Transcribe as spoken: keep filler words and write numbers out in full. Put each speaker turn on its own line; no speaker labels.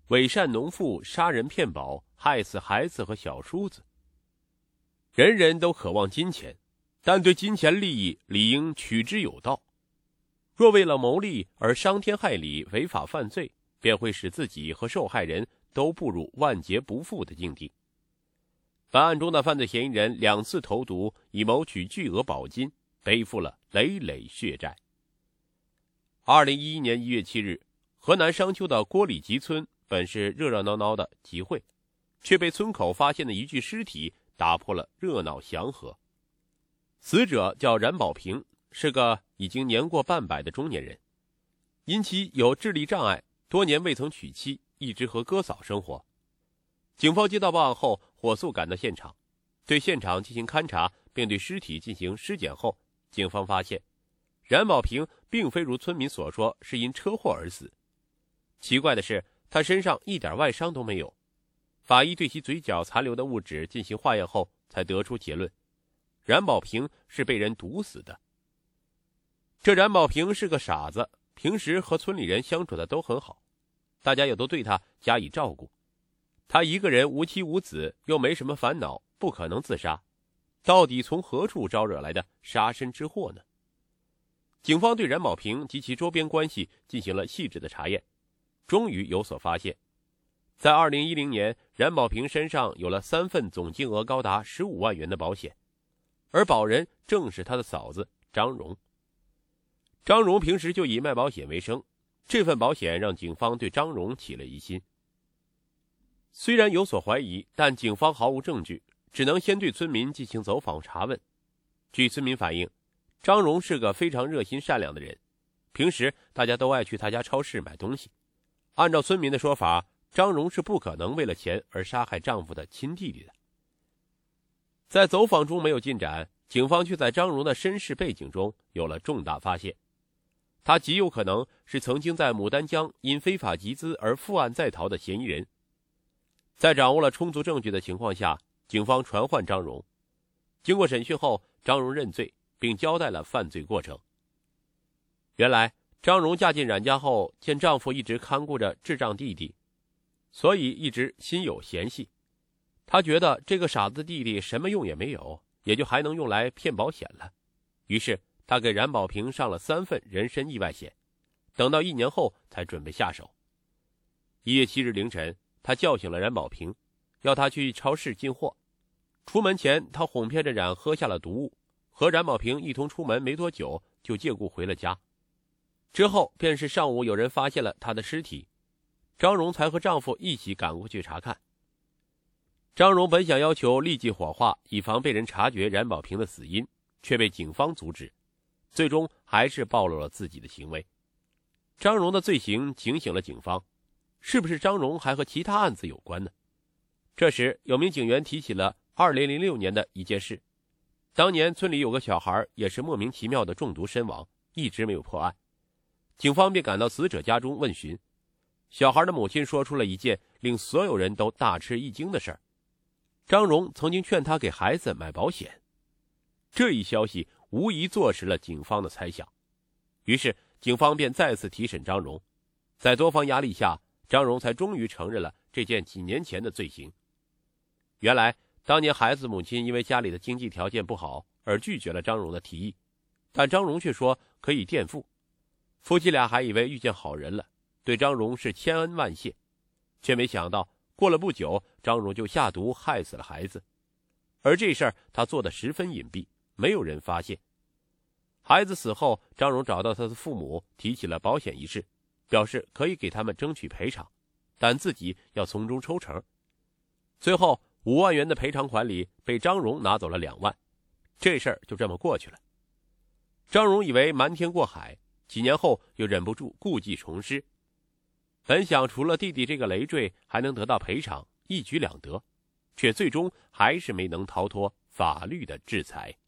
伪善农妇，杀人骗保，害死孩子和小叔子。人人都渴望金钱，但对金钱利益理应取之有道。若为了牟利而伤天害理、违法犯罪，便会使自己和受害人都步入万劫不复的境地。本案中的犯罪嫌疑人两次投毒，以谋取巨额保金，背负了累累血债。二零一一年一月七日，河南商丘的郭里集村本是热热闹闹的集会，却被村口发现的一具尸体打破了热闹祥和。死者叫冉宝平，是个已经年过半百的中年人，因其有智力障碍，多年未曾娶妻，一直和哥嫂生活。警方接到报案后，火速赶到现场，对现场进行勘查，并对尸体进行尸检后，警方发现冉宝平并非如村民所说是因车祸而死。奇怪的是，他身上一点外伤都没有。法医对其嘴角残留的物质进行化验后，才得出结论：冉宝平是被人毒死的。这冉宝平是个傻子，平时和村里人相处的都很好，大家也都对他加以照顾。他一个人无妻无子，又没什么烦恼，不可能自杀。到底从何处招惹来的杀身之祸呢？警方对冉宝平及其周边关系进行了细致的查验，终于有所发现。在二零一零年，冉宝平身上有了三份总金额高达十五万元的保险，而保人正是他的嫂子张荣。张荣平时就以卖保险为生，这份保险让警方对张荣起了疑心。虽然有所怀疑，但警方毫无证据，只能先对村民进行走访查问。据村民反映，张荣是个非常热心善良的人，平时大家都爱去他家超市买东西。按照村民的说法，张荣是不可能为了钱而杀害丈夫的亲弟弟的。在走访中没有进展，警方却在张荣的身世背景中有了重大发现。他极有可能是曾经在牡丹江因非法集资而负案在逃的嫌疑人。在掌握了充足证据的情况下，警方传唤张荣。经过审讯后，张荣认罪，并交代了犯罪过程。原来，张荣嫁进冉家后，见丈夫一直看顾着智障弟弟，所以一直心有嫌隙。她觉得这个傻子弟弟什么用也没有，也就还能用来骗保险了。于是，她给冉宝平上了三份人身意外险，等到一年后才准备下手。一月七日凌晨，他叫醒了冉宝平，要他去超市进货。出门前，他哄骗着冉喝下了毒物，和冉宝平一同出门没多久就借故回了家。之后便是上午有人发现了他的尸体，张荣才和丈夫一起赶过去查看。张荣本想要求立即火化，以防被人察觉冉宝平的死因，却被警方阻止，最终还是暴露了自己的行为。张荣的罪行警醒了警方，是不是张荣还和其他案子有关呢？这时，有名警员提起了二零零六年的一件事。当年村里有个小孩也是莫名其妙的中毒身亡，一直没有破案。警方便赶到死者家中问询。小孩的母亲说出了一件令所有人都大吃一惊的事儿：张荣曾经劝他给孩子买保险。这一消息无疑坐实了警方的猜想。于是，警方便再次提审张荣。在多方压力下，张荣才终于承认了这件几年前的罪行。原来，当年孩子母亲因为家里的经济条件不好而拒绝了张荣的提议，但张荣却说可以垫付。夫妻俩还以为遇见好人了，对张荣是千恩万谢，却没想到过了不久，张荣就下毒害死了孩子。而这事儿他做得十分隐蔽，没有人发现。孩子死后，张荣找到他的父母，提起了保险一事，表示可以给他们争取赔偿，但自己要从中抽成。最后五万元的赔偿款里被张荣拿走了两万，这事儿就这么过去了。张荣以为瞒天过海，几年后又忍不住故技重施，本想除了弟弟这个累赘还能得到赔偿，一举两得，却最终还是没能逃脱法律的制裁。